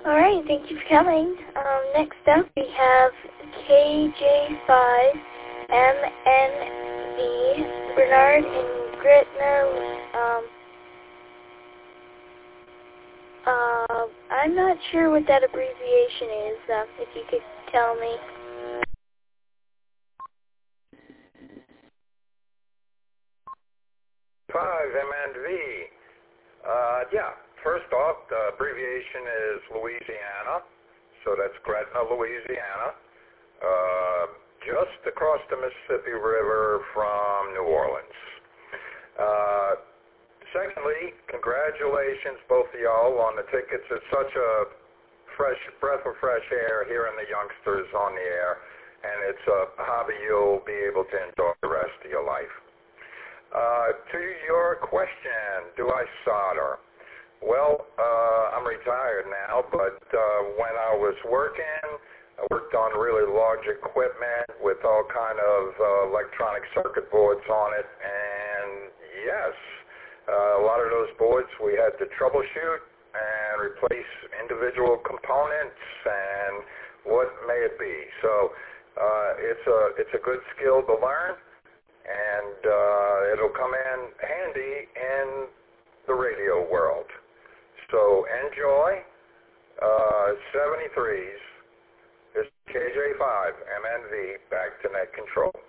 All right, thank you for coming. Next up, we have KJ5MNV, Bernard and Gretna. I'm not sure what that abbreviation is, if you could tell me. MNV. Yeah, first off, the abbreviation is Louisiana, so that's Gretna, Louisiana, just across the Mississippi River from New Orleans. Secondly, congratulations, both of y'all, on the tickets. It's such a fresh breath of fresh air hearing the youngsters on the air, and it's a hobby you'll be able to enjoy the rest of your life. To your question, do I solder? Well, I'm retired now, but when I was working, I worked on really large equipment with all kind of electronic circuit boards on it, and yes, a lot of those boards we had to troubleshoot and replace individual components and what may it be. So it's a good skill to learn, and it'll come in handy in the radio world. So enjoy. 73s. This is KJ5 MNV, back to net control.